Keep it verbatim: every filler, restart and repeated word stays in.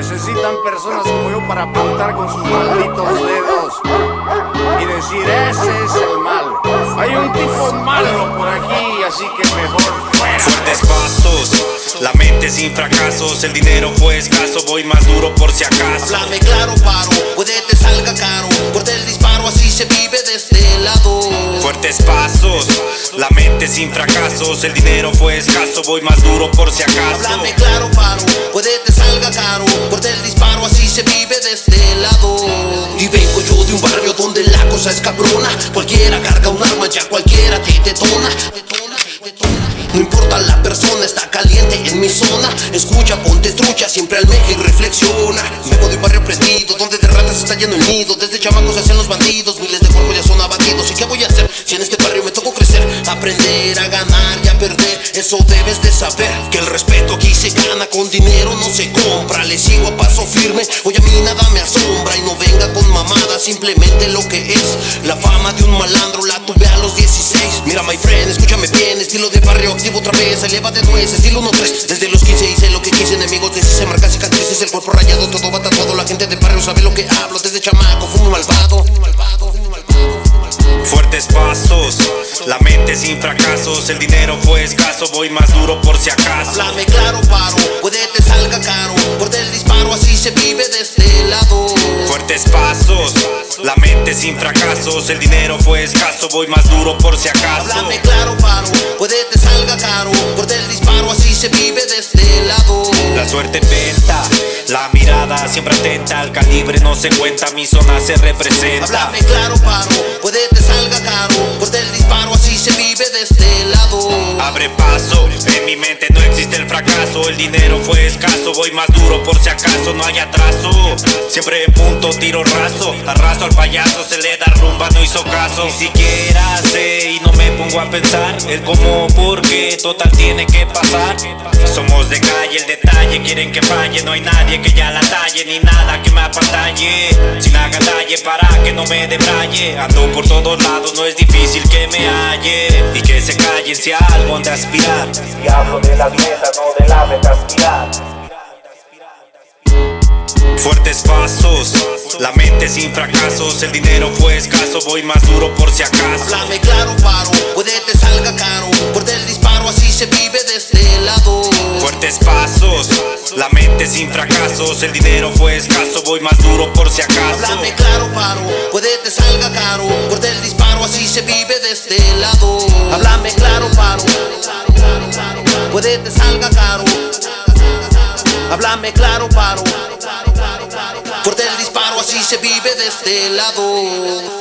necesitan personas como yo para apuntar con sus malditos dedos y decir, ese es el malo. Hay un tipo malo por aquí, así que mejor fuera. Fuertes pasos, la mente sin fracasos. El dinero fue escaso, voy más duro por si acaso. Háblame claro, paro, puede te salga caro. Corta el disparo, así se vive de este lado. Fuertes pasos, la mente sin fracasos. El dinero fue escaso, voy más duro por si acaso. Háblame claro, paro, puede te salga caro. Corta el disparo, así se vive de este lado. Y vengo yo de un barrio donde la cosa es cabrona. Cualquiera carga un arma, ya cualquiera te detona. No importa la persona, está caliente en mi zona. Escucha, ponte trucha, siempre al meje y reflexiona. Vengo de un barrio prendido, donde de ratas está lleno el nido. Desde chamacos se hacen los bandidos, miles de cuerpos ya son abatidos. ¿Y qué voy a hacer si en este barrio me tocó crecer? Aprender a ganar y a perder, eso debes de saber. Que el respeto aquí se gana, con dinero no se compra. Le sigo a paso firme, hoy a mí nada me asombra. Y no venga con mamadas, simplemente lo que es. La fama de un malandro la tuve a los dieciséis. Mira my friend, escúchame bien, estilo de barrio activo otra vez, eleva de nuez, estilo uno tres. Desde los quince hice lo que quise, enemigos deshice, marcas cicatrices, el cuerpo rayado, todo va tatuado. La gente de barrio sabe lo que hablo, desde chamaco fui muy malvado. Fuertes pasos, la mente sin fracasos. El dinero fue escaso, voy más duro por si acaso. Háblame claro, paro, puede te salga caro. Corta el disparo, así se vive de este lado. Fuertes pasos, la mente sin fracasos. El dinero fue escaso, voy más duro por si acaso. Háblame claro, paro, puede te salga caro. Corta el disparo, así se vive de este lado. La suerte venta, la mirada siempre atenta. El calibre no se cuenta, mi zona se representa. Háblame claro, paro, puede te salga caro. Corta el disparo, así se vive de este lado. Abre paso, en mi mente no existe el fracaso. El dinero fue escaso, voy más duro por si acaso. No hay atraso, siempre en punto, tiro raso. Arraso al payaso, se le da rumba, no hizo caso. Ni siquiera sé y no me pongo a pensar el cómo, por qué, total tiene que pasar. Somos de calle, el detalle, quieren que falle. No hay nadie que ya la talle, ni nada que me apantalle. Sin agatalle para que no me debraye. Ando por todos lados, no es difícil que me halle. Y que se callen si hay algo donde aspirar. Y hablo de las metas, no de la meta aspirar. Fuertes pasos, la mente sin fracasos. El dinero fue escaso, voy más duro por si acaso. Háblame claro, paro, puede te salga caro. Corta el disparo, así se vive de este lado. Fuertes pasos, la mente sin fracasos. El dinero fue escaso, voy más duro por si acaso. Háblame claro, paro, puede te salga caro. Corta el disparo, así se vive de este lado. Háblame claro, paro, puede te salga caro. Háblame claro, paro. Corta el disparo, así se vive de este lado.